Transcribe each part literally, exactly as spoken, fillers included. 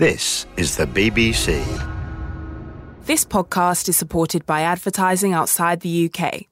This is the B B C. This podcast is supported by advertising outside the U K.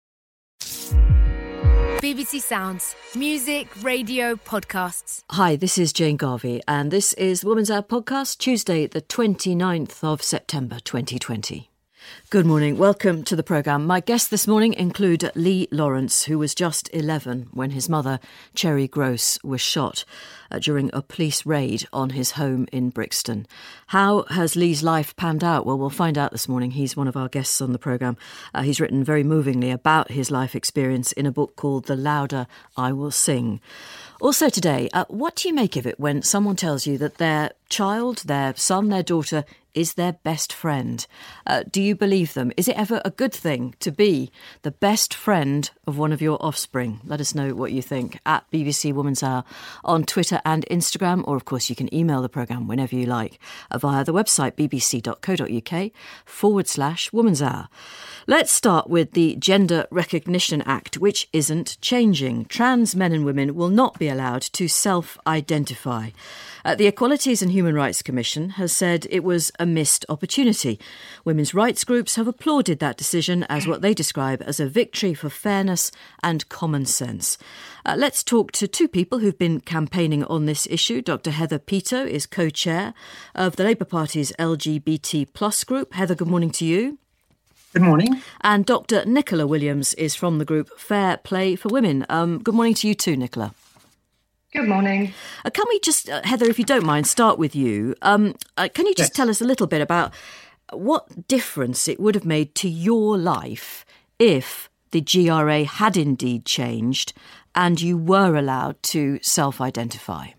B B C Sounds. Music, radio, podcasts. Hi, this is Jane Garvey, and this is the Woman's Hour podcast, Tuesday, the twenty-ninth of September, twenty twenty. Good morning. Welcome to the programme. My guests this morning include Lee Lawrence, who was just eleven when his mother, Cherry Gross, was shot uh, during a police raid on his home in Brixton. How has Lee's life panned out? Well, we'll find out this morning. He's one of our guests on the programme. Uh, he's written very movingly about his life experience in a book called The Louder I Will Sing. Also today, uh, what do you make of it when someone tells you that their child, their son, their daughter is their best friend? Uh, do you believe them? Is it ever a good thing to be the best friend of one of your offspring? Let us know what you think at B B C Woman's Hour on Twitter and Instagram, or of course you can email the programme whenever you like uh, via the website bbc.co.uk forward slash Woman's Hour. Let's start with the Gender Recognition Act, which isn't changing. Trans men and women will not be allowed to self-identify. Uh, the Equalities and Human Rights Commission has said it was a missed opportunity. Women's rights groups have applauded that decision as what they describe as a victory for fairness and common sense. Uh, let's talk to two people who've been campaigning on this issue. Doctor Heather Peto is co-chair of the Labour Party's L G B T plus group. Heather, good morning to you. Good morning. And Doctor Nicola Williams is from the group Fair Play for Women. Um, good morning to you too, Nicola. Good morning. Uh, can we just, uh, Heather, if you don't mind, start with you. Um, uh, can you just Yes. tell us a little bit about what difference it would have made to your life if the G R A had indeed changed and you were allowed to self-identify?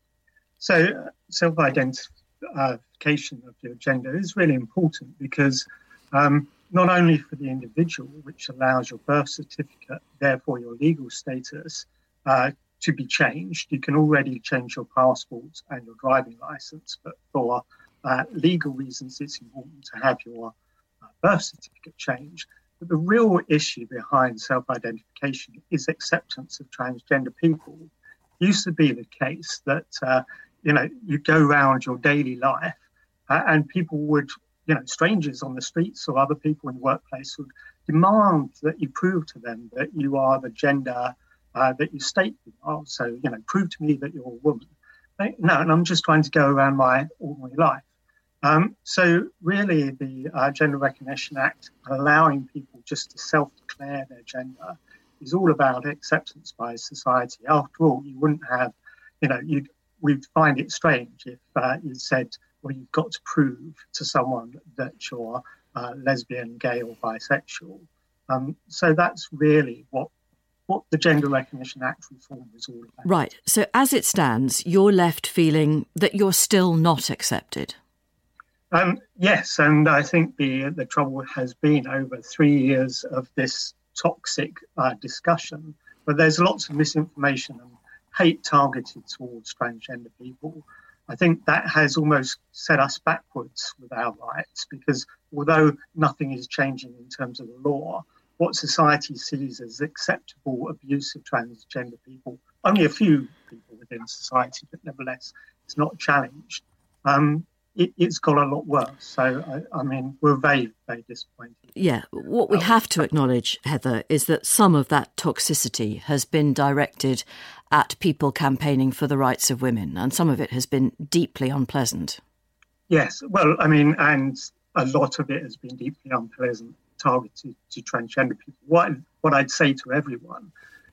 So uh, self-identification of your gender is really important because um, not only for the individual, which allows your birth certificate, therefore your legal status, uh, to be changed. You can already change your passport and your driving licence, but for uh, legal reasons, it's important to have your uh, birth certificate changed. But the real issue behind self-identification is acceptance of transgender people. It used to be the case that, uh, you know, you go around your daily life uh, and people would, you know, strangers on the streets or other people in the workplace would demand that you prove to them that you are the gender Uh, that you state you are. So, you know, prove to me that you're a woman. No, and I'm just trying to go around my ordinary life. Um, so really the uh, Gender Recognition Act, allowing people just to self-declare their gender, is all about acceptance by society. After all, you wouldn't have, you know, you'd, we'd find it strange if uh, you said, well, you've got to prove to someone that you're uh, lesbian, gay or bisexual. Um, so that's really what what the Gender Recognition Act reform is all about. Right. So as it stands, you're left feeling that you're still not accepted. Um, yes, and I think the the trouble has been over three years of this toxic uh, discussion, but there's lots of misinformation and hate targeted towards transgender people. I think that has almost set us backwards with our rights, because although nothing is changing in terms of the law, what society sees as acceptable abuse of transgender people, only a few people within society, but nevertheless, it's not challenged. Um, it, it's got a lot worse. So, I, I mean, we're very, very disappointed. Yeah, what we have to acknowledge, Heather, is that some of that toxicity has been directed at people campaigning for the rights of women, and some of it has been deeply unpleasant. Yes, well, I mean, and a lot of it has been deeply unpleasant, targeted to transgender people. What what I'd say to everyone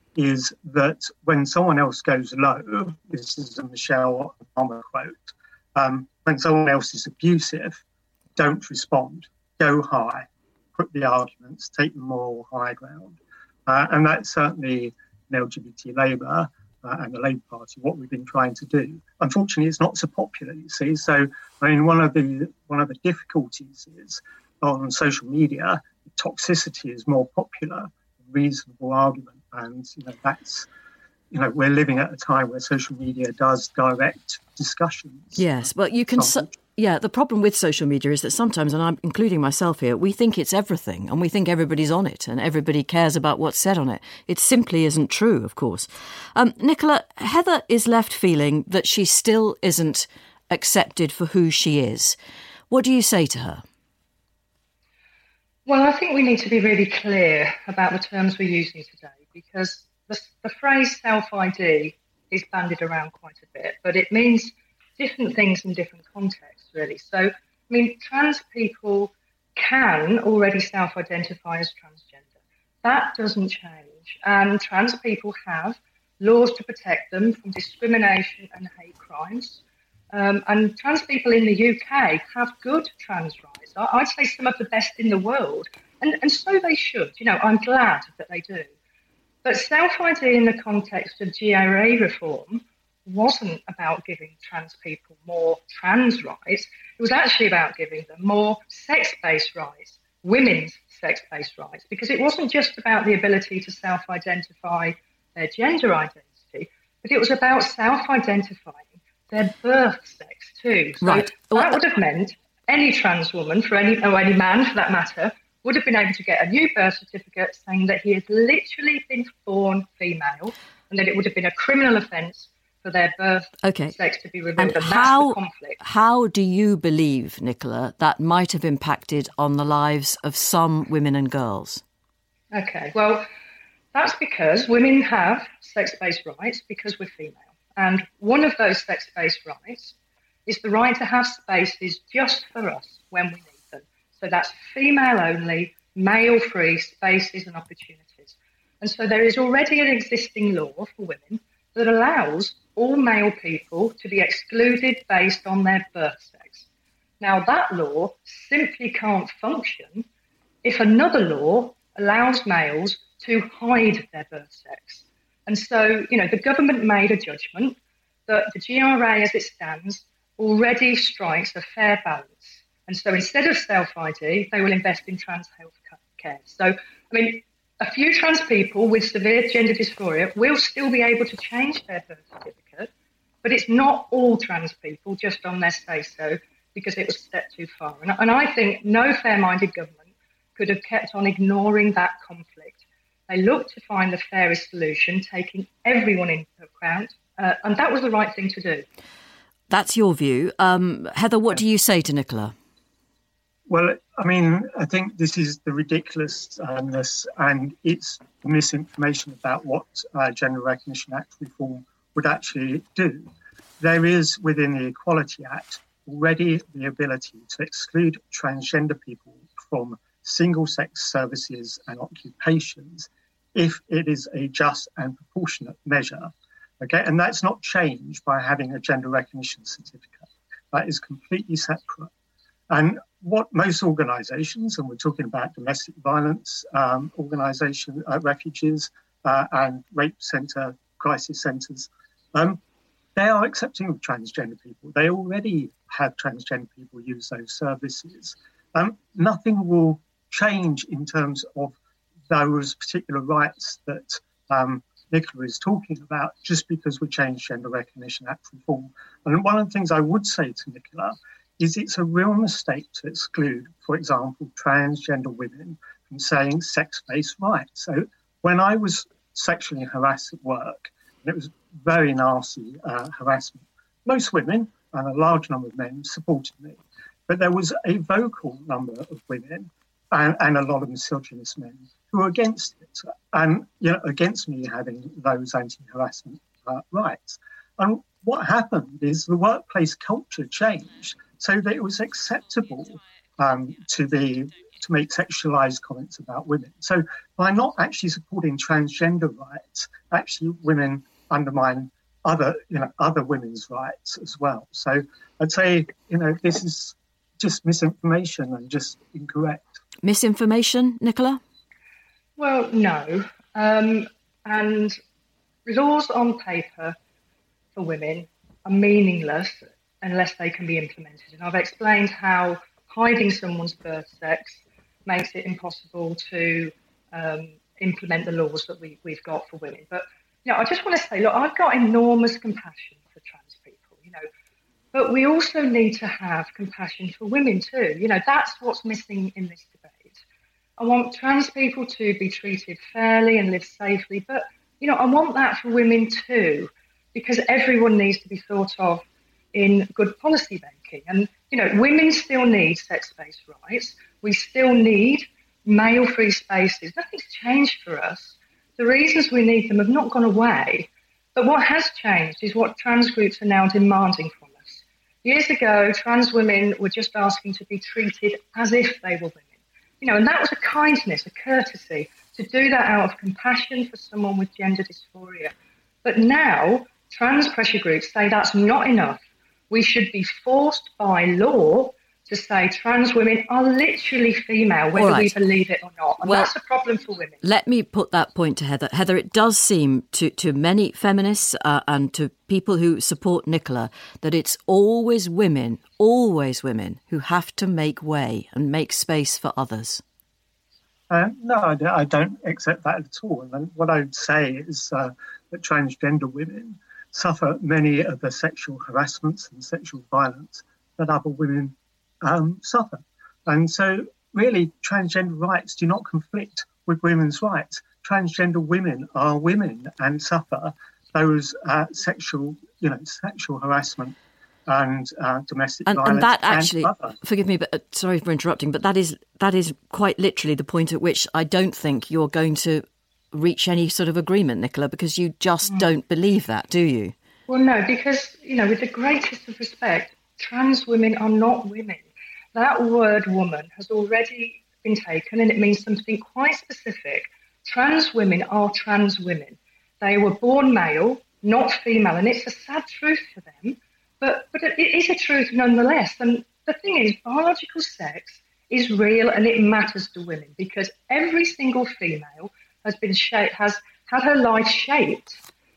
is that when someone else goes low, this is a Michelle Obama quote, um, when someone else is abusive, don't respond. Go high, put the arguments, take the moral high ground. Uh, and that's certainly in L G B T Labour uh, and the Labour Party, what we've been trying to do. Unfortunately, it's not so popular, you see. So, I mean, one of the one of the difficulties is on social media, toxicity is more popular, reasonable argument, and you know that's you know we're living at a time where social media does direct discussions. Yes, but you can. So, yeah, the problem with social media is that sometimes, and I'm including myself here, we think it's everything, and we think everybody's on it, and everybody cares about what's said on it. It simply isn't true, of course. Um, Nicola, Heather is left feeling that she still isn't accepted for who she is. What do you say to her? Well, I think we need to be really clear about the terms we're using today, because the, the phrase self-I D is bandied around quite a bit, but it means different things in different contexts, really. So, I mean, trans people can already self-identify as transgender. That doesn't change. And trans people have laws to protect them from discrimination and hate crimes. Um, and trans people in the U K have good trans rights. I'd say some of the best in the world. And, and so they should. You know, I'm glad that they do. But self-I D in the context of G R A reform wasn't about giving trans people more trans rights. It was actually about giving them more sex-based rights, women's sex-based rights, because it wasn't just about the ability to self-identify their gender identity, but it was about self-identifying their birth sex too. So right. that would have meant any trans woman, for any or any man for that matter, would have been able to get a new birth certificate saying that he had literally been born female, and that it would have been a criminal offence for their birth okay. sex to be revealed. And, and that's how, the conflict. How do you believe, Nicola, that might have impacted on the lives of some women and girls? Okay, well, that's because women have sex-based rights because we're female. And one of those sex-based rights is the right to have spaces just for us when we need them. So that's female-only, male-free spaces and opportunities. And so there is already an existing law for women that allows all male people to be excluded based on their birth sex. Now, that law simply can't function if another law allows males to hide their birth sex. And so, you know, the government made a judgment that the G R A as it stands already strikes a fair balance. And so instead of self-I D, they will invest in trans health care. So, I mean, a few trans people with severe gender dysphoria will still be able to change their birth certificate, but it's not all trans people just on their say-so because it was a step too far. And, and I think no fair-minded government could have kept on ignoring that conflict. They looked to find the fairest solution, taking everyone into account, uh, and that was the right thing to do. That's your view. Um, Heather, what do you say to Nicola? Well, I mean, I think this is the ridiculousness and it's misinformation about what uh, Gender Recognition Act reform would actually do. There is, within the Equality Act, already the ability to exclude transgender people from single-sex services and occupations if it is a just and proportionate measure. Okay, and that's not changed by having a gender recognition certificate. That is completely separate. And what most organisations, and we're talking about domestic violence um, organisation, uh, refuges uh, and rape centre, crisis centres, um, they are accepting of transgender people. They already have transgender people use those services. Um, nothing will change in terms of those particular rights that um, Nicola is talking about just because we changed Gender Recognition Act reform. And one of the things I would say to Nicola is it's a real mistake to exclude, for example, transgender women from saying sex-based rights. So when I was sexually harassed at work, and it was very nasty uh, harassment, most women and a large number of men supported me. But there was a vocal number of women and, and a lot of misogynist men who were against it and, you know, against me having those anti-harassment uh, rights. And what happened is the workplace culture changed so that it was acceptable um, to be to make sexualized comments about women. So by not actually supporting transgender rights, actually women undermine other, you know, other women's rights as well. So I'd say, you know, this is just misinformation and just incorrect. Misinformation, Nicola? Well, no. Um, and laws on paper for women are meaningless unless they can be implemented. And I've explained how hiding someone's birth sex makes it impossible to um, implement the laws that we, we've got for women. But, you know, I just want to say, look, I've got enormous compassion for trans people, you know, but we also need to have compassion for women too. You know, that's what's missing in this debate. I want trans people to be treated fairly and live safely, but, you know, I want that for women too, because everyone needs to be thought of in good policy making. And, you know, women still need sex-based rights. We still need male-free spaces. Nothing's changed for us. The reasons we need them have not gone away. But what has changed is what trans groups are now demanding from us. Years ago, trans women were just asking to be treated as if they were women. You know, and that was a kindness, a courtesy, to do that out of compassion for someone with gender dysphoria. But now, trans pressure groups say that's not enough. We should be forced by law to say trans women are literally female, whether right. we believe it or not. And well, that's a problem for women. Let me put that point to Heather. Heather, it does seem to, to many feminists uh, and to people who support Nicola that it's always women, always women, who have to make way and make space for others. Uh, no, I don't accept that at all. And what I would say is uh, that transgender women suffer many of the sexual harassments and sexual violence that other women um, suffer. And so really transgender rights do not conflict with women's rights. Transgender women are women and suffer those uh, sexual, you know, sexual harassment and uh, domestic and, violence. And that actually, and forgive me, but uh, sorry for interrupting, but that is that is quite literally the point at which I don't think you're going to reach any sort of agreement, Nicola, because you just mm. don't believe that, do you? Well, no, because, you know, with the greatest of respect, trans women are not women. That word woman has already been taken and it means something quite specific. Trans women are trans women. They were born male, not female, and it's a sad truth for them, but, but it is a truth nonetheless. And the thing is, biological sex is real and it matters to women because every single female has been shaped, has had her life shaped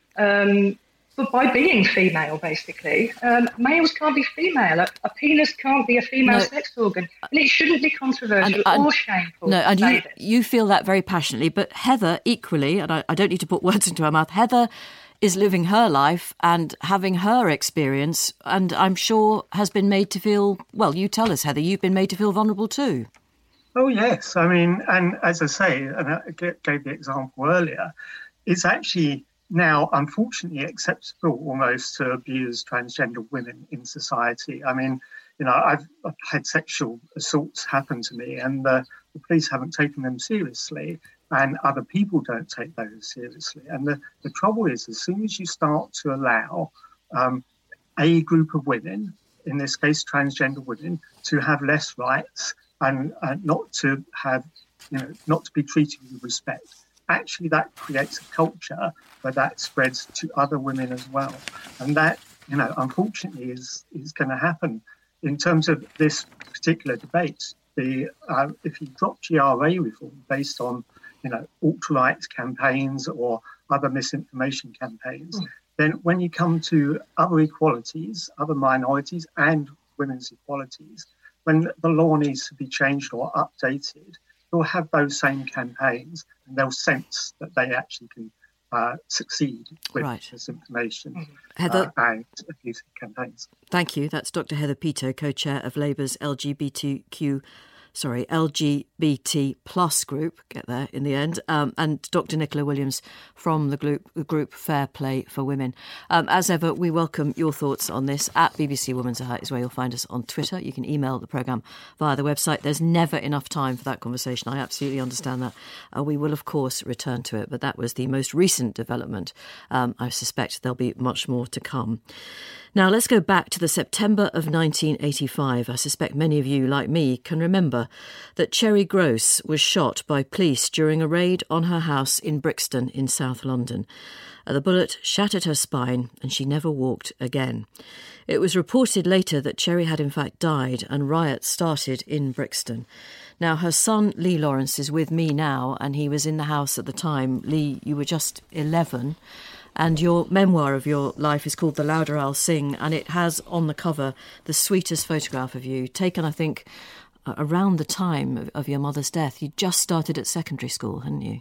um, but by being female, basically. Um, males can't be female. A, a penis can't be a female no. sex organ. And it shouldn't be controversial and, and, or shameful. No, and you, this. you feel that very passionately. But Heather, equally, and I, I don't need to put words into her mouth, Heather is living her life and having her experience, and I'm sure has been made to feel, well, you tell us, Heather, you've been made to feel vulnerable too. Oh, yes. I mean, and as I say, and I gave the example earlier, it's actually now, unfortunately, acceptable almost to abuse transgender women in society. I mean, you know, I've, I've had sexual assaults happen to me and the, the police haven't taken them seriously and other people don't take those seriously. And the, the trouble is, as soon as you start to allow um, a group of women, in this case transgender women, to have less rights and uh, not to have, you know, not to be treated with respect, actually that creates a culture where that spreads to other women as well. And that, you know, unfortunately is is going to happen. In terms of this particular debate, the uh, if you drop G R A reform based on, you know, alt-right campaigns or other misinformation campaigns, mm. then when you come to other equalities, other minorities and women's equalities, when the law needs to be changed or updated, they'll have those same campaigns and they'll sense that they actually can uh, succeed with right. misinformation Heather, uh, and abusive campaigns. Thank you. That's Doctor Heather Peto, co-chair of Labour's L G B T Q sorry, L G B T plus group, get there in the end, um, and Doctor Nicola Williams from the group, the group Fair Play for Women. Um, as ever, we welcome your thoughts on this. At B B C Women's Hour is where you'll find us on Twitter. You can email the programme via the website. There's never enough time for that conversation. I absolutely understand that. Uh, we will, of course, return to it, but that was the most recent development. Um, I suspect there'll be much more to come. Now, let's go back to the September of nineteen eighty-five. I suspect many of you, like me, can remember that Cherry Gross was shot by police during a raid on her house in Brixton in South London. The bullet shattered her spine and she never walked again. It was reported later that Cherry had in fact died and riots started in Brixton. Now, her son, Lee Lawrence, is with me now and he was in the house at the time. Lee, you were just eleven. And your memoir of your life is called The Louder I'll Sing, and it has on the cover the sweetest photograph of you, taken, I think, around the time of, of your mother's death. You just started at secondary school, hadn't you?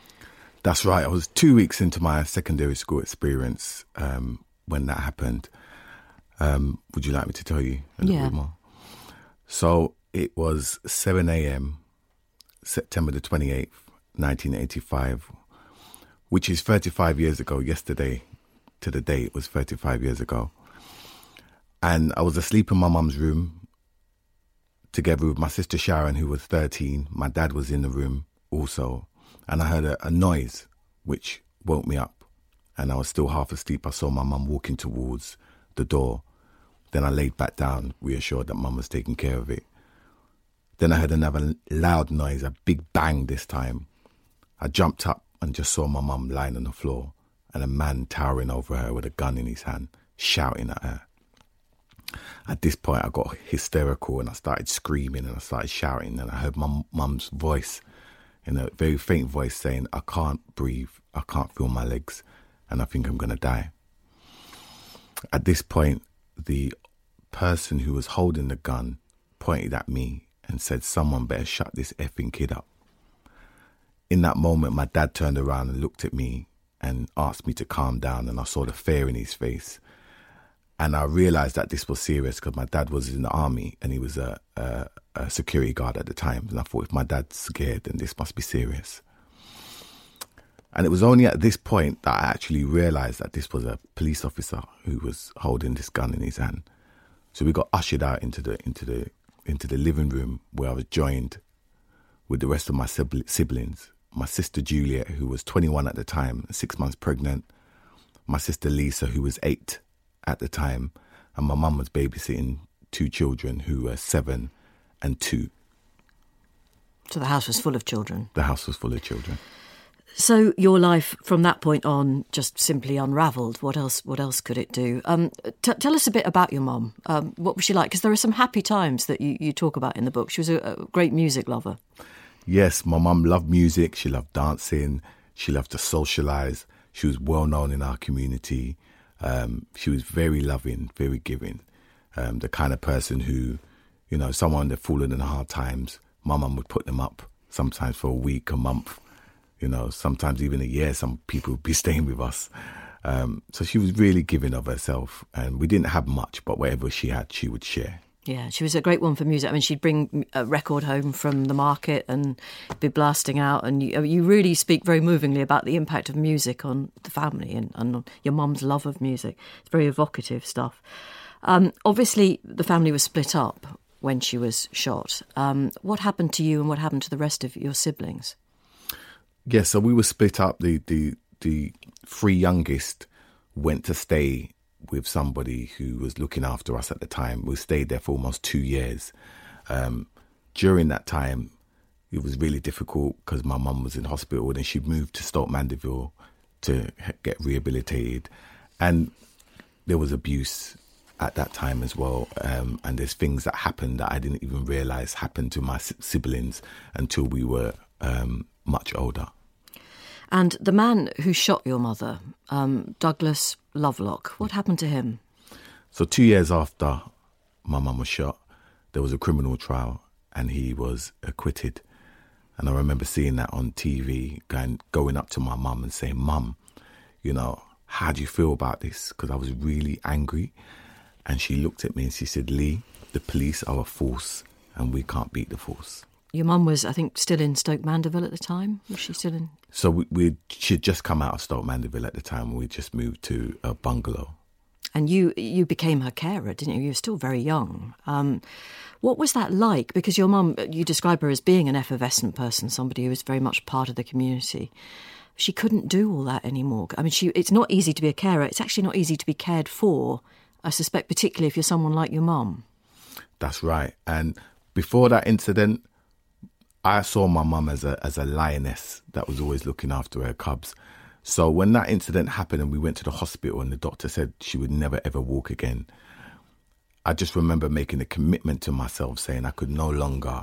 That's right. I was two weeks into my secondary school experience um, when that happened. Um, would you like me to tell you a little yeah. bit more? So it was seven a.m, September the twenty-eighth, nineteen eighty-five, which is thirty-five years ago. Yesterday to the day, it was thirty-five years ago. And I was asleep in my mum's room together with my sister Sharon, who was thirteen. My dad was in the room also. And I heard a, a noise which woke me up. And I was still half asleep. I saw my mum walking towards the door. Then I laid back down, reassured that mum was taking care of it. Then I heard another loud noise, a big bang this time. I jumped up and just saw my mum lying on the floor and a man towering over her with a gun in his hand, shouting at her. At this point, I got hysterical and I started screaming and I started shouting, and I heard my mum's voice in a very faint voice saying, "I can't breathe, I can't feel my legs, and I think I'm going to die." At this point, the person who was holding the gun pointed at me and said, "Someone better shut this effing kid up." In that moment, my dad turned around and looked at me and asked me to calm down, and I saw the fear in his face. And I realised that this was serious because my dad was in the army and he was a, a, a security guard at the time. And I thought, if my dad's scared, then this must be serious. And it was only at this point that I actually realised that this was a police officer who was holding this gun in his hand. So we got ushered out into the into the into the living room, where I was joined with the rest of my siblings. My sister Juliet, who was twenty-one at the time, six months pregnant. My sister Lisa, who was eight at the time. And my mum was babysitting two children who were seven and two. So the house was full of children? The house was full of children. So your life from that point on just simply unravelled. What else What else could it do? Um, t- tell us a bit about your mum. Um, what was she like? Because there are some happy times that you, you talk about in the book. She was a, a great music lover. Yes, my mum loved music. She loved dancing. She loved to socialise. She was well known in our community. Um, she was very loving, very giving. Um, the kind of person who, you know, someone that fallen in hard times, my mum would put them up sometimes for a week, a month. You know, sometimes even a year, some people would be staying with us. Um, so she was really giving of herself. And we didn't have much, but whatever she had, she would share. Yeah, she was a great one for music. I mean, she'd bring a record home from the market and be blasting out. And you, you really speak very movingly about the impact of music on the family and, and on your mum's love of music. It's very evocative stuff. Um, obviously, the family was split up when she was shot. Um, what happened to you and what happened to the rest of your siblings? Yeah, so we were split up. The, the the three youngest went to stay with somebody who was looking after us at the time. We stayed there for almost two years. Um, during that time, it was really difficult because my mum was in hospital and she moved to Stoke Mandeville to get rehabilitated. And there was abuse at that time as well. Um, and there's things that happened that I didn't even realise happened to my siblings until we were um, much older. And the man who shot your mother, um, Douglas Lovelock, what happened to him? So two years after my mum was shot, there was a criminal trial and he was acquitted. And I remember seeing that on T V, going, going up to my mum and saying, "Mum, you know, how do you feel about this?" Because I was really angry. And she looked at me and she said, "Lee, the police are a force and we can't beat the force." Your mum was, I think, still in Stoke Mandeville at the time? Was she still in? So we, we she'd just come out of Stoke Mandeville at the time. We just moved to a bungalow. And you you became her carer, didn't you? You were still very young. Um, what was that like? Because your mum, you describe her as being an effervescent person, somebody who was very much part of the community. She couldn't do all that anymore. I mean, she it's not easy to be a carer. It's actually not easy to be cared for, I suspect, particularly if you're someone like your mum. That's right. And before that incident, I saw my mum as a as a lioness that was always looking after her cubs. So when that incident happened and we went to the hospital and the doctor said she would never ever walk again, I just remember making a commitment to myself saying I could no longer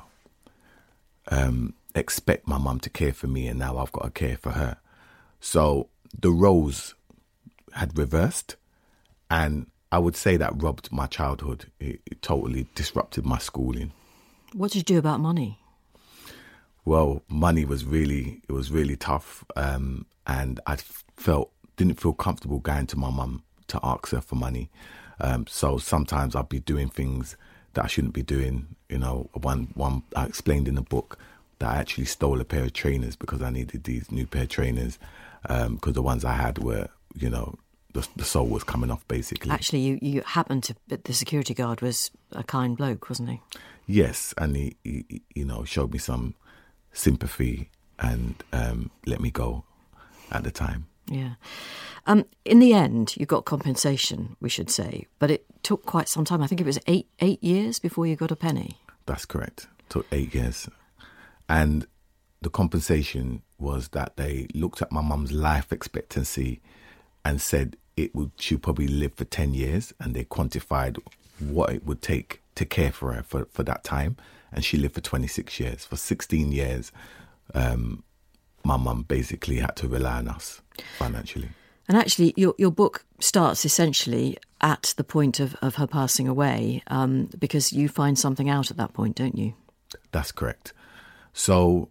um, expect my mum to care for me, and now I've got to care for her. So the roles had reversed, and I would say that robbed my childhood. It, it totally disrupted my schooling. What did you do about money? Well, money was really, it was really tough. Um, and I felt, didn't feel comfortable going to my mum to ask her for money. Um, so sometimes I'd be doing things that I shouldn't be doing. You know, one, one I explained in the book that I actually stole a pair of trainers because I needed these new pair of trainers. Um, because the ones I had were, you know, the, the soul was coming off, basically. Actually, you, you happened to, but the security guard was a kind bloke, wasn't he? Yes, and he, he you know, showed me some sympathy and um, let me go at the time. Yeah. Um, in the end, you got compensation, we should say, but it took quite some time. I think it was eight eight years before you got a penny. That's correct. It took eight years. And the compensation was that they looked at my mum's life expectancy and said it would she'd probably live for ten years, and they quantified what it would take to care for her for, for that time. And she lived for twenty-six years. For sixteen years, um, my mum basically had to rely on us financially. And actually, your your book starts essentially at the point of, of her passing away, um, because you find something out at that point, don't you? That's correct. So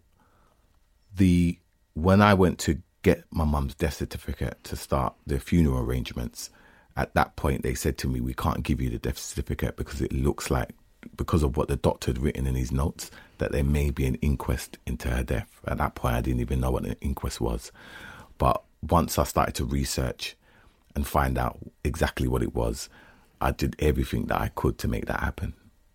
the when I went to get my mum's death certificate to start the funeral arrangements, at that point they said to me, we can't give you the death certificate because it looks like, because of what the doctor had written in his notes, that there may be an inquest into her death. At that point, I didn't even know what an inquest was. But once I started to research and find out exactly what it was, I did everything that I could to make that happen.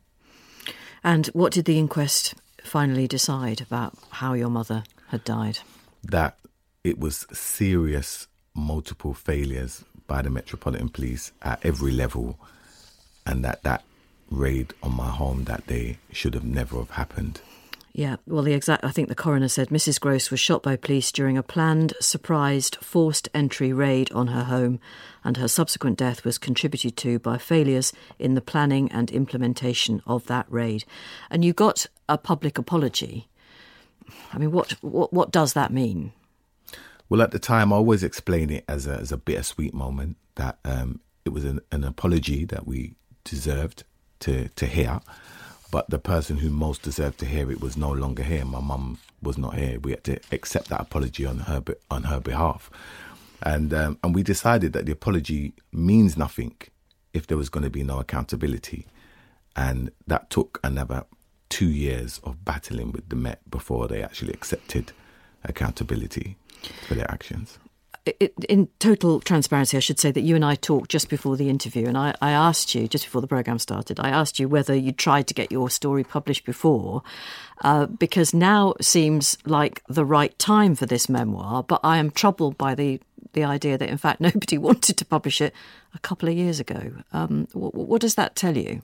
And what did the inquest finally decide about how your mother had died? That it was serious multiple failures by the Metropolitan Police at every level, and that that raid on my home that day should have never have happened. Yeah, well, the exact, I think the coroner said Missus Gross was shot by police during a planned, surprised, forced entry raid on her home, and her subsequent death was contributed to by failures in the planning and implementation of that raid. And you got a public apology. I mean, what what, what does that mean? Well, at the time, I always explain it as a, as a bittersweet moment, that um, it was an, an apology that we deserved to, to hear. But the person who most deserved to hear it was no longer here. My mum was not here. We had to accept that apology on her on her behalf. And um, and we decided that the apology means nothing if there was going to be no accountability. And that took another two years of battling with the Met before they actually accepted accountability for their actions. In total transparency, I should say that you and I talked just before the interview, and I, I asked you, just before the programme started, I asked you whether you tried to get your story published before, uh, because now seems like the right time for this memoir, but I am troubled by the, the idea that, in fact, nobody wanted to publish it a couple of years ago. Um, what, what does that tell you?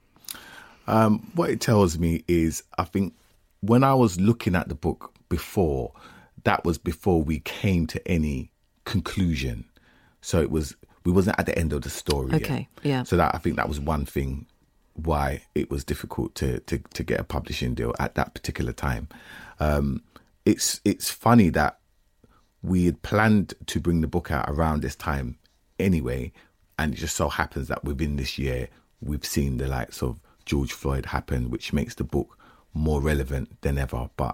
Um, what it tells me is, I think, when I was looking at the book before, that was before we came to any conclusion. So it was, we wasn't at the end of the story okay yet. Yeah, so that I think that was one thing why it was difficult to to, to get a publishing deal at that particular time. Um it's it's funny that we had planned to bring the book out around this time anyway, and it just so happens that within this year we've seen the likes of George Floyd happen, which makes the book more relevant than ever. But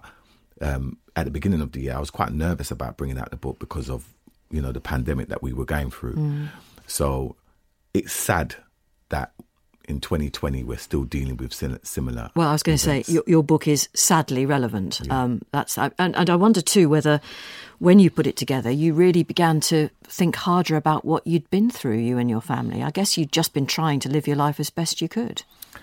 um at the beginning of the year I was quite nervous about bringing out the book because of, you know, the pandemic that we were going through. Mm. So it's sad that in twenty twenty we're still dealing with similar. Well, I was going events. to say your, your book is sadly relevant. Yeah. Um, that's and, and I wonder too whether, when you put it together, you really began to think harder about what you'd been through, you and your family. I guess you'd just been trying to live your life as best you could.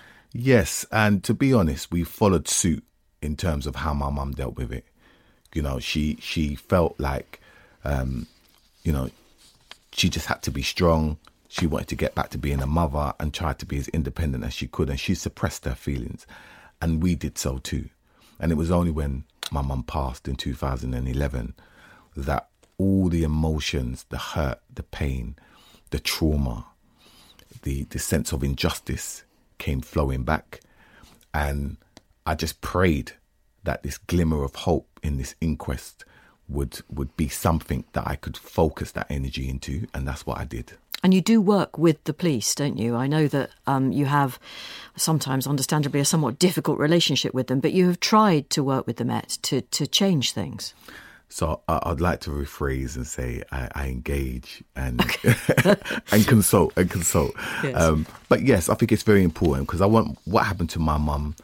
Yes, and to be honest, we followed suit in terms of how my mum dealt with it. You know, she she felt like. Um, You know, she just had to be strong. She wanted to get back to being a mother and tried to be as independent as she could. And she suppressed her feelings. And we did so too. And it was only when my mum passed in two thousand eleven that all the emotions, the hurt, the pain, the trauma, the, the sense of injustice came flowing back. And I just prayed that this glimmer of hope in this inquest would would be something that I could focus that energy into, and that's what I did. And you do work with the police, don't you? I know that um, you have sometimes, understandably, a somewhat difficult relationship with them, but you have tried to work with the Met to, to change things. So uh, I'd like to rephrase and say I, I engage and okay. and consult and consult. Yes. Um, but yes, I think it's very important because I want what happened to my mum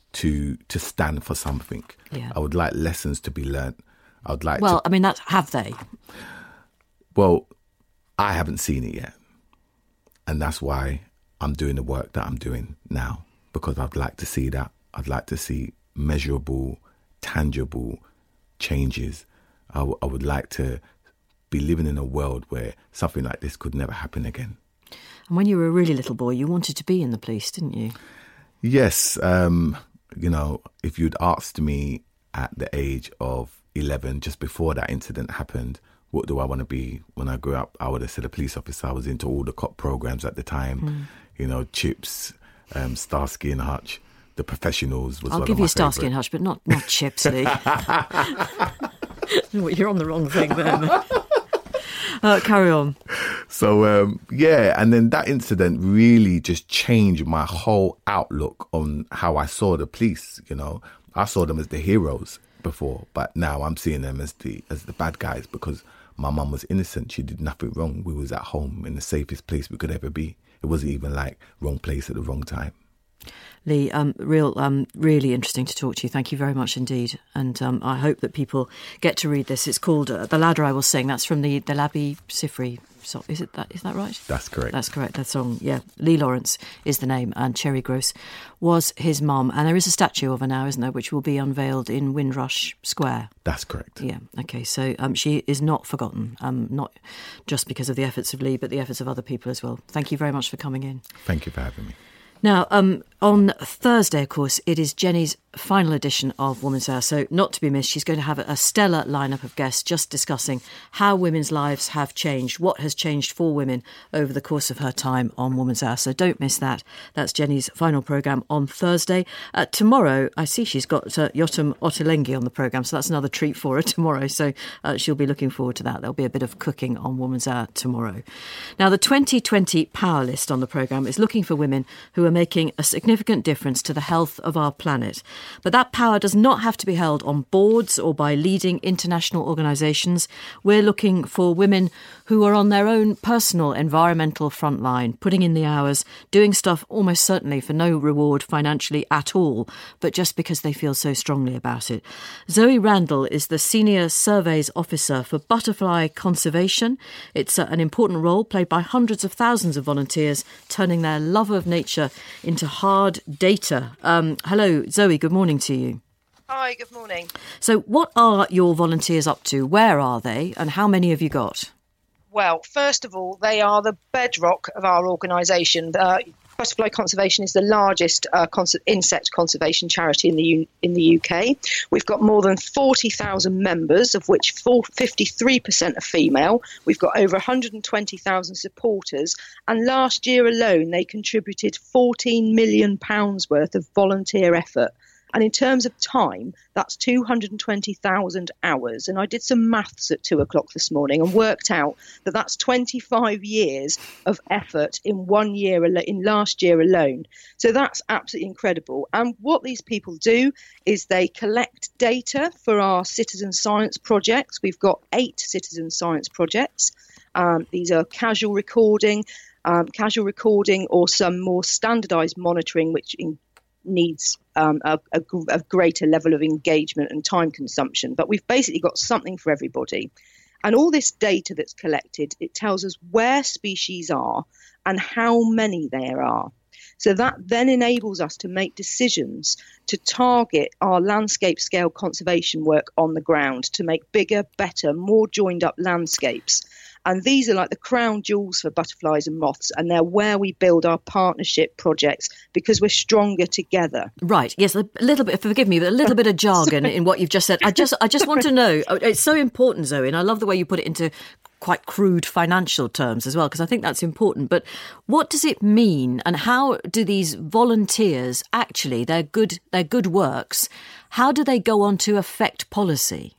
to to stand for something. Yeah. I would like lessons to be learnt. I would like well, to, I mean, that have they? Well, I haven't seen it yet. And that's why I'm doing the work that I'm doing now, because I'd like to see that. I'd like to see measurable, tangible changes. I, w- I would like to be living in a world where something like this could never happen again. And when you were a really little boy, you wanted to be in the police, didn't you? Yes. Um, you know, if you'd asked me at the age of eleven, just before that incident happened, what do I want to be when I grew up? I would have said a police officer. I was into all the cop programs at the time, mm. you know, Chips, um, Starsky and Hutch, The Professionals was I'll one give of you my Starsky favourite. and Hutch, but not, not Chips, Lee. You're on the wrong thing there, mate. Uh, carry on. So, um, yeah, and then that incident really just changed my whole outlook on how I saw the police, you know. I saw them as the heroes before, but now I'm seeing them as the as the bad guys, because my mum was innocent. She did nothing wrong. We was at home in the safest place we could ever be. It wasn't even like wrong place at the wrong time. Lee, um, real, um, really interesting to talk to you. Thank you very much indeed. And um, I hope that people get to read this. It's called uh, The Ladder I Will Sing. That's from the, the Labi Siffre. So, is it that? Is that right? That's correct. That's correct. That song, yeah. Lee Lawrence is the name, and Cherry Gross was his mum. And there is a statue of her now, isn't there, which will be unveiled in Windrush Square. That's correct. Yeah. Okay. So um, she is not forgotten, um, not just because of the efforts of Lee, but the efforts of other people as well. Thank you very much for coming in. Thank you for having me. Now, um, on Thursday, of course, it is Jenny's final edition of Woman's Hour, so not to be missed. She's going to have a stellar lineup of guests just discussing how women's lives have changed, what has changed for women over the course of her time on Woman's Hour. So don't miss that. That's Jenny's final programme on Thursday. Uh, tomorrow, I see she's got uh, Yotam Ottolenghi on the programme, so that's another treat for her tomorrow. So uh, she'll be looking forward to that. There'll be a bit of cooking on Woman's Hour tomorrow. Now, the twenty twenty Power List on the programme is looking for women who are making a significant difference to the health of our planet. But that power does not have to be held on boards or by leading international organisations. We're looking for women who are on their own personal environmental front line, putting in the hours, doing stuff almost certainly for no reward financially at all, but just because they feel so strongly about it. Zoe Randall is the Senior Surveys Officer for Butterfly Conservation. It's an important role played by hundreds of thousands of volunteers, turning their love of nature into hard data. Um, hello, Zoe, good morning to you. Hi, good morning. So what are your volunteers up to? Where are they? And how many have you got? Well, first of all, they are the bedrock of our organisation. Uh, Butterfly Conservation is the largest uh, cons- insect conservation charity in the U- in the U K. We've got more than forty thousand members, of which fifty-three percent are female. We've got over one hundred twenty thousand supporters. And last year alone, they contributed fourteen million pounds worth of volunteer effort. And in terms of time, that's two hundred twenty thousand hours. And I did some maths at two o'clock this morning and worked out that that's twenty-five years of effort in one year, in last year alone. So that's absolutely incredible. And what these people do is they collect data for our citizen science projects. We've got eight citizen science projects. Um, these are casual recording, um, casual recording or some more standardised monitoring, which in needs um, a, a, a greater level of engagement and time consumption. But we've basically got something for everybody. And all this data that's collected, it tells us where species are and how many there are. So that then enables us to make decisions to target our landscape scale conservation work on the ground to make bigger, better, more joined up landscapes. And these are like the crown jewels for butterflies and moths, and they're where we build our partnership projects because we're stronger together. Right. Yes, a little bit, forgive me, but a little bit of jargon in what you've just said. I just I just want to know, it's so important, Zoe, and I love the way you put it into quite crude financial terms as well, because I think that's important. But what does it mean, and how do these volunteers actually, their good, their good works, how do they go on to affect policy?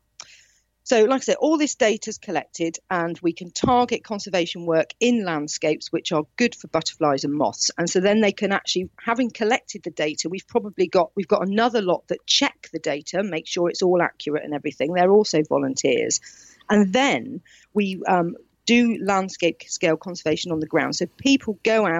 So, like I said, all this data is collected and we can target conservation work in landscapes which are good for butterflies and moths. And so then they can actually, having collected the data, we've probably got, we've got another lot that check the data, make sure it's all accurate and everything. They're also volunteers. And then we um, do landscape scale conservation on the ground. So people go out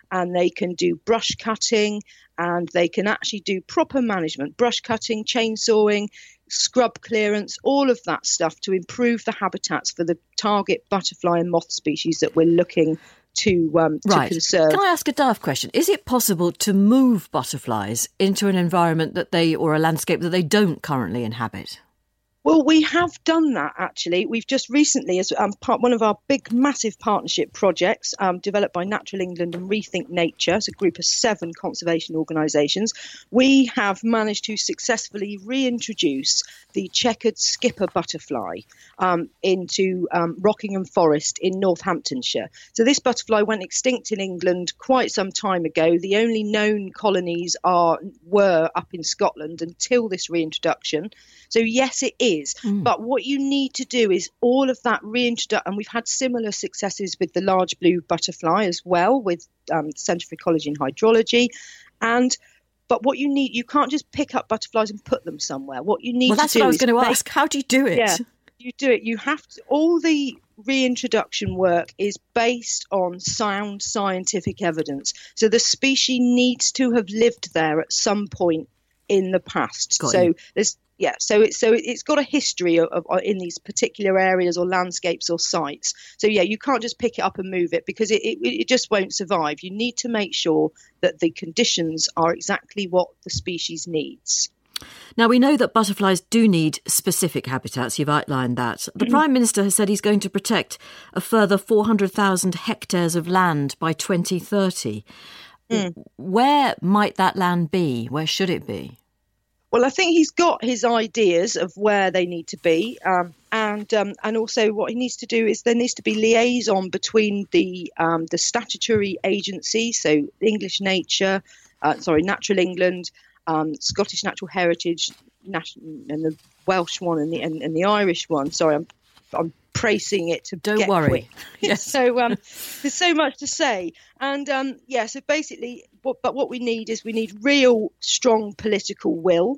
and they can do brush cutting, and they can actually do proper management, brush cutting, chainsawing, scrub clearance, all of that stuff to improve the habitats for the target butterfly and moth species that we're looking to, um, right. to conserve. Can I ask a daft question? Is it possible to move butterflies into an environment that they, or a landscape that they don't currently inhabit? Well, we have done that, actually. We've just recently, as um, part one of our big, massive partnership projects um, developed by Natural England and Rethink Nature, it's a group of seven conservation organisations, we have managed to successfully reintroduce the checkered skipper butterfly um, into um, Rockingham Forest in Northamptonshire. So this butterfly went extinct in England quite some time ago. The only known colonies are were up in Scotland until this reintroduction. So yes, it is. Mm. But what you need to do is all of that reintroduction, and we've had similar successes with the large blue butterfly as well, with um, Centre for Ecology and Hydrology. And but what you need, you can't just pick up butterflies and put them somewhere. What you need well, to do that's what I was is going to make, ask. How do you do it? Yeah, you do it. You have to. All the reintroduction work is based on sound scientific evidence. So the species needs to have lived there at some point in the past. Got so you. there's yeah, so it's so it's got a history of, of in these particular areas or landscapes or sites. So yeah, you can't just pick it up and move it because it, it it just won't survive. You need to make sure that the conditions are exactly what the species needs. Now, we know that butterflies do need specific habitats. You've outlined that. The mm-hmm. Prime Minister has said he's going to protect a further four hundred thousand hectares of land by twenty thirty. Mm. Where might that land be? Where should it be? Well, I think he's got his ideas of where they need to be, um, and um, and also what he needs to do is there needs to be liaison between the um, the statutory agencies, so English Nature, uh, sorry, Natural England, um, Scottish Natural Heritage, National, and the Welsh one and the and, and the Irish one. Sorry, I'm I'm praising it to don't get worry. Quick. Yes. So um, there's so much to say, and um, yeah. So basically, what, but what we need is we need real strong political will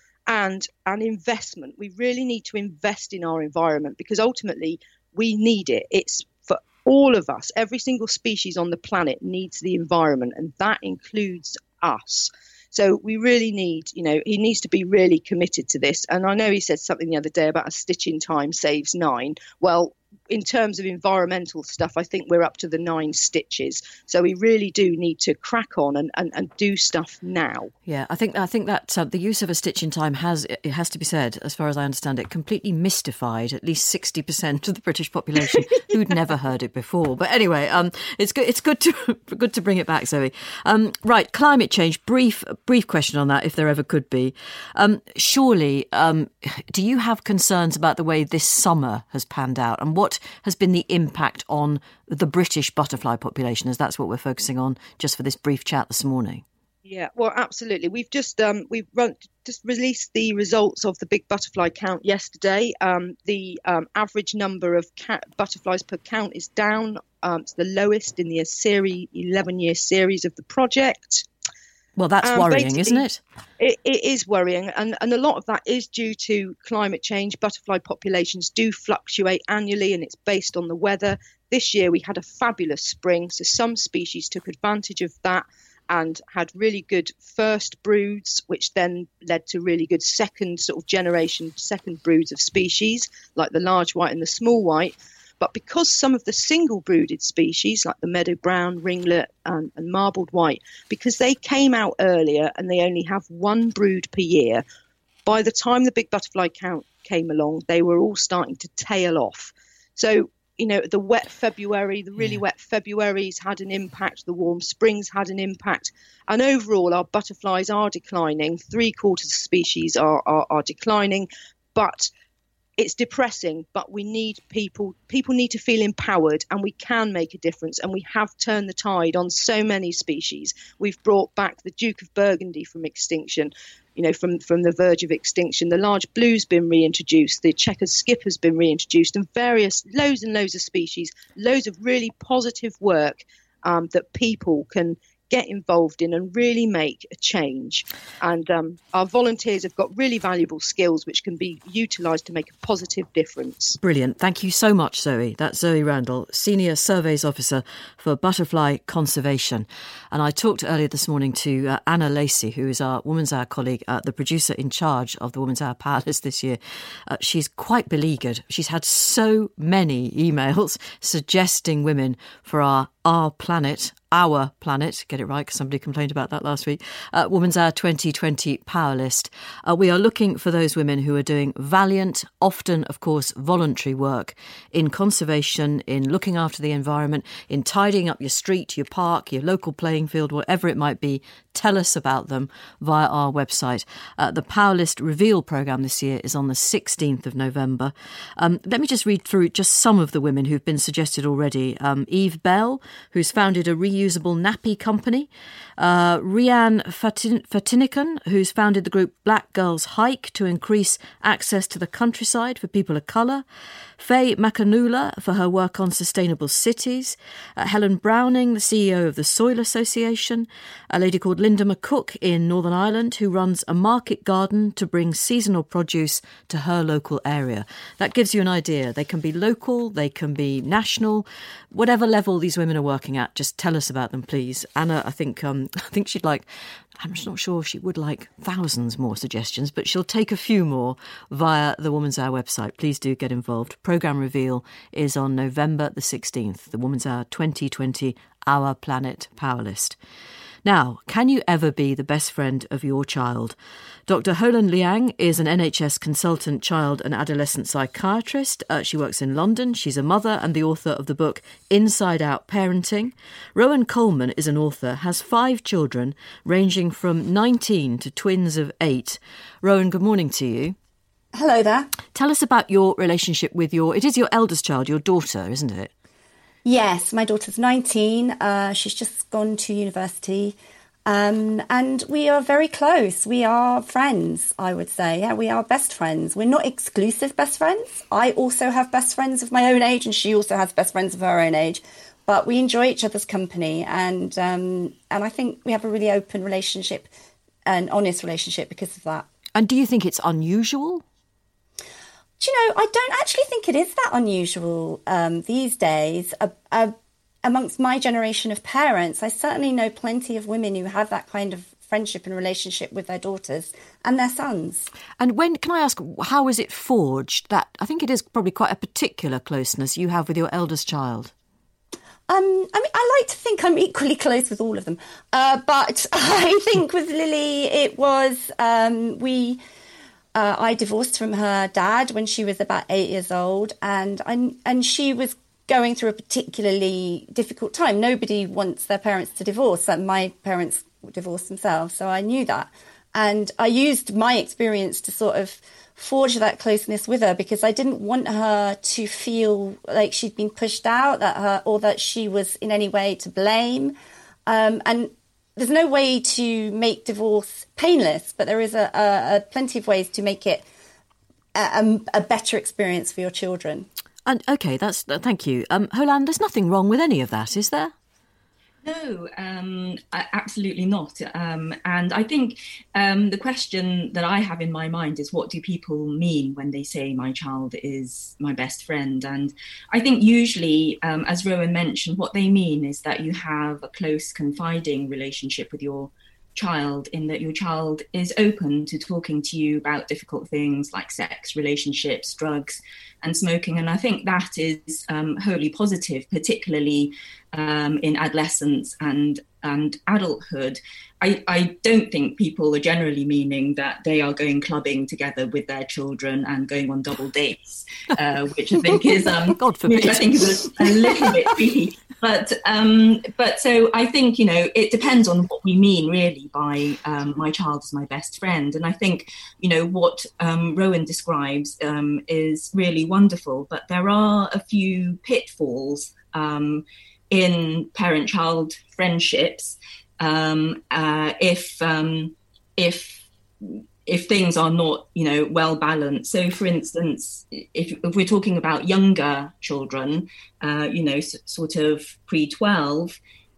and an investment. We really need to invest in our environment because ultimately we need it. It's for all of us. Every single species on the planet needs the environment, and that includes us. So we really need, you know, he needs to be really committed to this. And I know he said something the other day about a stitch in time saves nine. Well, in terms of environmental stuff, I think we're up to the nine stitches. So we really do need to crack on and, and, and do stuff now. Yeah, I think I think that uh, the use of a stitch in time has, it has to be said, as far as I understand it, completely mystified at least sixty percent of the British population who'd never heard it before. But anyway, um, it's good. It's good to good to bring it back, Zoe. Um, right, climate change. Brief brief question on that, if there ever could be. Um, surely, um, do you have concerns about the way this summer has panned out, and what has been the impact on the British butterfly population, as that's what we're focusing on just for this brief chat this morning? Yeah, well, absolutely. We've just um, we've run, just released the results of the big butterfly count yesterday. Um, the um, average number of cat butterflies per count is down. Um, it's the lowest in the series, eleven-year series of the project. Well, that's um, worrying, isn't it? it? It is worrying. And, and a lot of that is due to climate change. Butterfly populations do fluctuate annually, and it's based on the weather. This year we had a fabulous spring, so some species took advantage of that and had really good first broods, which then led to really good second sort of generation, second broods of species, like the large white and the small white. But because some of the single brooded species, like the meadow brown, ringlet and, and marbled white, because they came out earlier and they only have one brood per year, by the time the big butterfly count came along, they were all starting to tail off. So, you know, the wet February, the really yeah. wet Februaries had an impact, the warm springs had an impact. And overall, our butterflies are declining. Three quarters of species are, are, are declining, but it's depressing, but we need people, people need to feel empowered, and we can make a difference. And we have turned the tide on so many species. We've brought back the Duke of Burgundy from extinction, you know, from, from the verge of extinction. The large blue's been reintroduced. The checkered skipper's been reintroduced, and various, loads and loads of species, loads of really positive work um, that people can get involved in and really make a change. And um, our volunteers have got really valuable skills which can be utilised to make a positive difference. Brilliant. Thank you so much, Zoe. That's Zoe Randall, Senior Surveys Officer for Butterfly Conservation. And I talked earlier this morning to uh, Anna Lacey, who is our Woman's Hour colleague, uh, the producer in charge of the Woman's Hour Power List this year. Uh, she's quite beleaguered. She's had so many emails suggesting women for our Our Planet, Our Planet, get it right because somebody complained about that last week, uh, Woman's Hour twenty twenty Power List. Uh, we are looking for those women who are doing valiant, often, of course, voluntary work in conservation, in looking after the environment, in tidying up your street, your park, your local playing field, whatever it might be. Tell us about them via our website. Uh, the Power List Reveal programme this year is on the sixteenth of November. Um, let me just read through just some of the women who've been suggested already. Um, Eve Bell, who's founded a reusable nappy company. Uh, Rianne Fatin- Fatinikan, who's founded the group Black Girls Hike to increase access to the countryside for people of colour. Faye Makanula for her work on sustainable cities. Uh, Helen Browning, the C E O of the Soil Association. A lady called Linda McCook in Northern Ireland, who runs a market garden to bring seasonal produce to her local area. That gives you an idea. They can be local, they can be national, whatever level these women are working at. Just tell us about them, please. Anna, I think um, I think she'd like, I'm just not sure she would like thousands more suggestions, but she'll take a few more via the Woman's Hour website. Please do get involved. Programme reveal is on November the sixteenth, the Woman's Hour twenty twenty Our Planet Power List. Now, can you ever be the best friend of your child? Doctor Ho-Lan Liang is an N H S consultant child and adolescent psychiatrist. Uh, she works in London. She's a mother and the author of the book Inside Out Parenting. Rowan Coleman is an author, has five children ranging from nineteen to twins of eight. Rowan, good morning to you. Hello there. Tell us about your relationship with your, it is your eldest child, your daughter, isn't it? Yes, my daughter's nineteen. Uh, she's just gone to university. Um, and we are very close. We are friends, I would say. Yeah, we are best friends. We're not exclusive best friends. I also have best friends of my own age, and she also has best friends of her own age. But we enjoy each other's company. And um, and I think we have a really open relationship, an honest relationship because of that. And do you think it's unusual? Do you know, I don't actually think it is that unusual um, these days. Uh, uh, amongst my generation of parents, I certainly know plenty of women who have that kind of friendship and relationship with their daughters and their sons. And when, can I ask, how is it forged? That I think it is probably quite a particular closeness you have with your eldest child. Um, I mean, I like to think I'm equally close with all of them. Uh, but I think with Lily, it was, um, we... Uh, I divorced from her dad when she was about eight years old, and I, and she was going through a particularly difficult time. Nobody wants their parents to divorce. And my parents divorced themselves, so I knew that. And I used my experience to sort of forge that closeness with her because I didn't want her to feel like she'd been pushed out, that her or that she was in any way to blame. Um, and There's no way to make divorce painless, but there is a, a, a plenty of ways to make it a, a better experience for your children. And OK, that's thank you. Um, Ho-Lan, there's nothing wrong with any of that, is there? No, um, absolutely not. Um, and I think um, the question that I have in my mind is, what do people mean when they say my child is my best friend? And I think usually, um, as Rowan mentioned, what they mean is that you have a close, confiding relationship with your child, in that your child is open to talking to you about difficult things like sex, relationships, drugs and smoking. And I think that is um, wholly positive, particularly um, in adolescence and, and adulthood. I, I don't think people are generally meaning that they are going clubbing together with their children and going on double dates, uh, which I think is um, God forbid. Which I think is a, a little bit creepy. But um, but so I think, you know, it depends on what we mean really by um, my child is my best friend. And I think, you know, what um, Rowan describes um, is really wonderful. But there are a few pitfalls um, in parent-child friendships. Um, uh, if um, if if things are not, you know, well balanced. So, for instance, if, if we're talking about younger children, uh, you know, s- sort of pre twelve, it,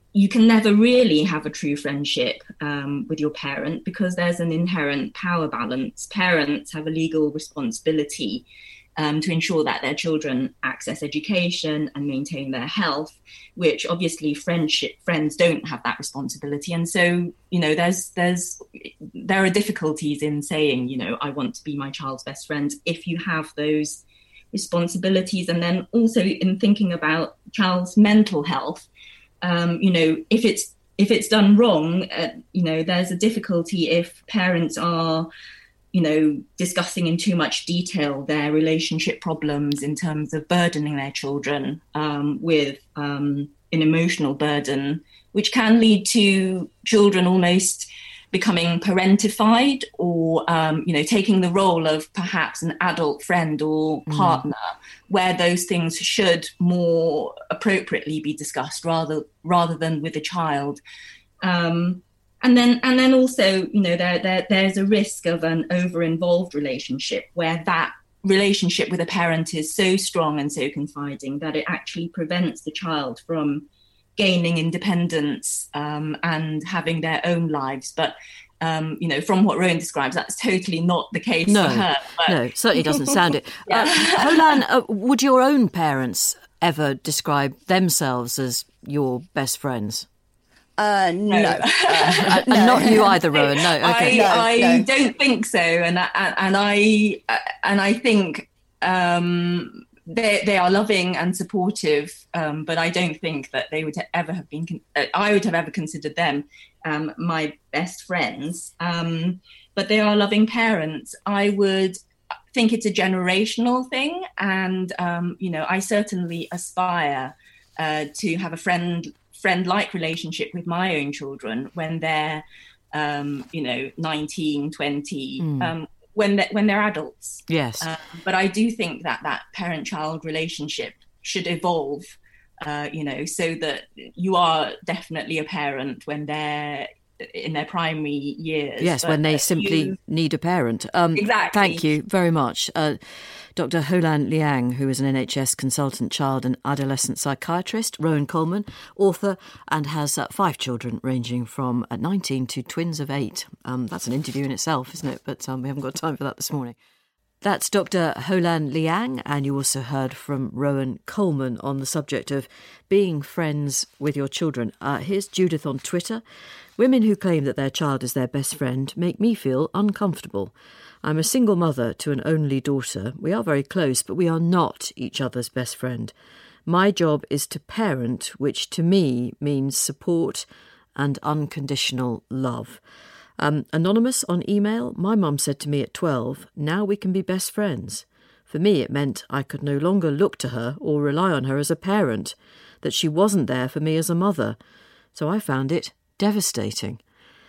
you can never really have a true friendship um, with your parent because there's an inherent power balance. Parents have a legal responsibility um, to ensure that their children access education and maintain their health, which obviously friendship friends don't have that responsibility. And so, you know, there's there's there are difficulties in saying, you know, I want to be my child's best friend if you have those responsibilities. And then also in thinking about child's mental health, um, you know, if it's if it's done wrong, uh, you know, there's a difficulty if parents are, you know, discussing in too much detail their relationship problems in terms of burdening their children um, with um, an emotional burden, which can lead to children almost becoming parentified or, um, you know, taking the role of perhaps an adult friend or partner, mm. where those things should more appropriately be discussed rather rather than with a child. Um, and then and then also, you know, there, there there's a risk of an over-involved relationship where that relationship with a parent is so strong and so confiding that it actually prevents the child from gaining independence um, and having their own lives. But, um, you know, from what Rowan describes, that's totally not the case no, for her. But... No, certainly doesn't sound it. yeah. uh, Holan, uh, would your own parents ever describe themselves as your best friends? Uh, no. no. Uh, no. Not you either, Rowan. No, okay. I, no, I no. don't think so. And, and I, and I think... Um, They they are loving and supportive, um, but I don't think that they would ever have been. Con- I would have ever considered them um, my best friends. Um, but they are loving parents. I would think it's a generational thing, and um, you know, I certainly aspire uh, to have a friend friend-like relationship with my own children when they're, um, you know, nineteen, twenty. Mm. Um, when they're, when they're adults. Yes. Um, but I do think that that parent-child relationship should evolve, uh, you know, so that you are definitely a parent when they're in their primary years. Yes, when they simply you... need a parent. Um, exactly. Thank you very much. Uh, Doctor Holan Liang, who is an N H S consultant child and adolescent psychiatrist, Rowan Coleman, author, and has uh, five children ranging from uh, nineteen to twins of eight. Um, that's an interview in itself, isn't it? But um, we haven't got time for that this morning. That's Doctor Holan Liang, and you also heard from Rowan Coleman on the subject of being friends with your children. Uh, here's Judith on Twitter. Women who claim that their child is their best friend make me feel uncomfortable. I'm a single mother to an only daughter. We are very close, but we are not each other's best friend. My job is to parent, which to me means support and unconditional love. Um, anonymous on email, my mum said to me at twelve, now we can be best friends. For me, it meant I could no longer look to her or rely on her as a parent, that she wasn't there for me as a mother. So I found it devastating.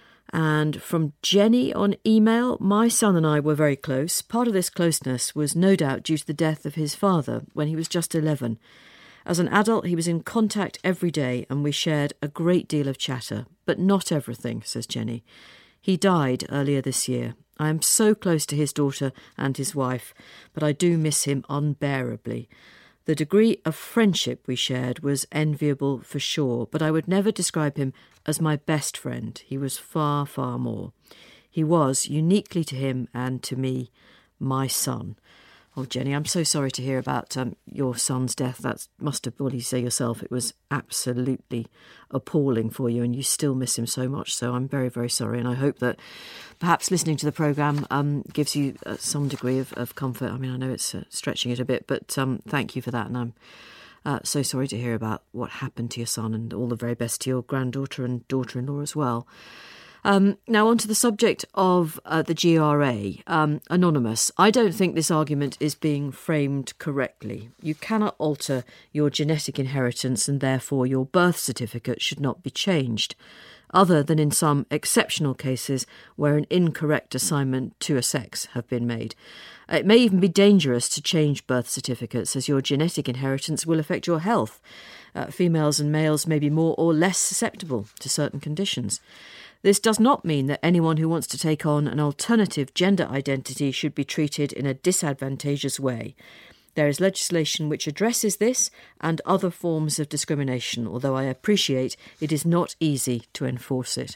And from Jenny on email, my son and I were very close. Part of this closeness was no doubt due to the death of his father when he was just eleven. As an adult, he was in contact every day and we shared a great deal of chatter, but not everything, says Jenny. He died earlier this year. I am so close to his daughter and his wife, but I do miss him unbearably. The degree of friendship we shared was enviable for sure, but I would never describe him as my best friend. He was far, far more. He was, uniquely to him and to me, my son. Oh, Jenny, I'm so sorry to hear about um, your son's death. That must have, well, you say yourself, it was absolutely appalling for you and you still miss him so much. So I'm very, very sorry. And I hope that perhaps listening to the programme um, gives you uh, some degree of, of comfort. I mean, I know it's uh, stretching it a bit, but um, thank you for that. And I'm uh, so sorry to hear about what happened to your son, and all the very best to your granddaughter and daughter-in-law as well. Um, now on to the subject of uh, the G R A. Um, Anonymous, I don't think this argument is being framed correctly. You cannot alter your genetic inheritance and therefore your birth certificate should not be changed, other than in some exceptional cases where an incorrect assignment to a sex have been made. It may even be dangerous to change birth certificates as your genetic inheritance will affect your health. Uh, females and males may be more or less susceptible to certain conditions. This does not mean that anyone who wants to take on an alternative gender identity should be treated in a disadvantageous way. There is legislation which addresses this and other forms of discrimination, although I appreciate it is not easy to enforce it.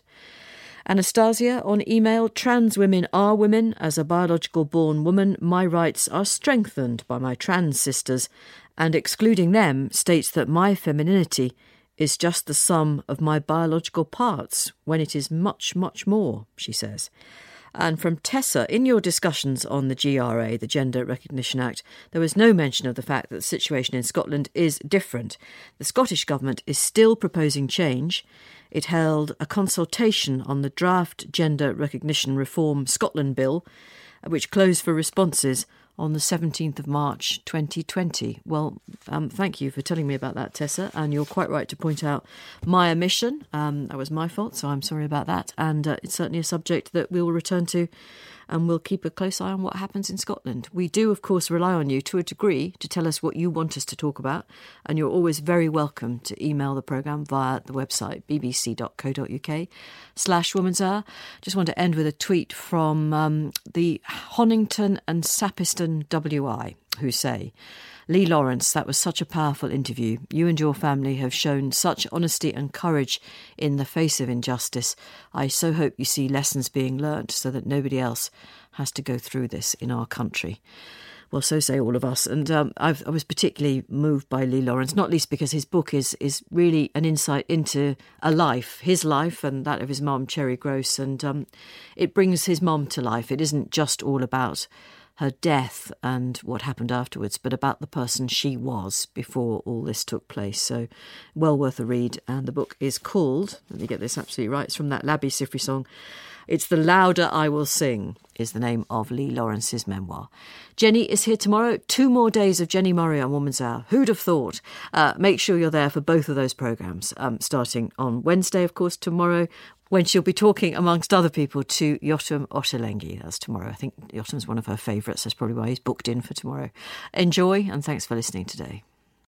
Anastasia on email, trans women are women. As a biological born woman, my rights are strengthened by my trans sisters, and excluding them states that my femininity is just the sum of my biological parts, when it is much, much more, she says. And from Tessa, in your discussions on the G R A, the Gender Recognition Act, there was no mention of the fact that the situation in Scotland is different. The Scottish Government is still proposing change. It held a consultation on the draft Gender Recognition Reform Scotland Bill, which closed for responses on the seventeenth of March twenty twenty. Well, um, thank you for telling me about that, Tessa, and you're quite right to point out my omission. Um, that was my fault, so I'm sorry about that. And uh, it's certainly a subject that we will return to, and we'll keep a close eye on what happens in Scotland. We do, of course, rely on you to a degree to tell us what you want us to talk about, and you're always very welcome to email the programme via the website bbc.co.uk slash Woman's Hour. Just want to end with a tweet from um, the Honington and Sappiston W I, who say, Lee Lawrence, that was such a powerful interview. You and your family have shown such honesty and courage in the face of injustice. I so hope you see lessons being learnt so that nobody else has to go through this in our country. Well, so say all of us. And um, I've, I was particularly moved by Lee Lawrence, not least because his book is is really an insight into a life, his life and that of his mum, Cherry Gross. And um, it brings his mum to life. It isn't just all about her death and what happened afterwards, but about the person she was before all this took place. So well worth a read. And the book is called, let me get this absolutely right, it's from that Labby Sifri song. It's The Louder I Will Sing is the name of Lee Lawrence's memoir. Jenny is here tomorrow. Two more days of Jenny Murray on Woman's Hour. Who'd have thought? Uh, make sure you're there for both of those programmes, um, starting on Wednesday, of course, tomorrow, when she'll be talking, amongst other people, to Yotam Ottolenghi. That's tomorrow. I think Yotam's one of her favourites. That's probably why he's booked in for tomorrow. Enjoy, and thanks for listening today.